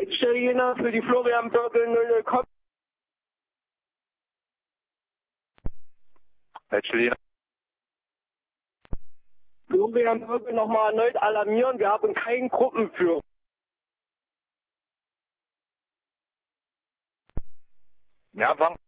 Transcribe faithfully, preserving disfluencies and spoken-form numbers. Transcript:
Italiener für die Florian Bürgel null null kommt. Italiener. Florian Bürgel nochmal erneut alarmieren, wir haben keinen Gruppenführer. Ja, wann?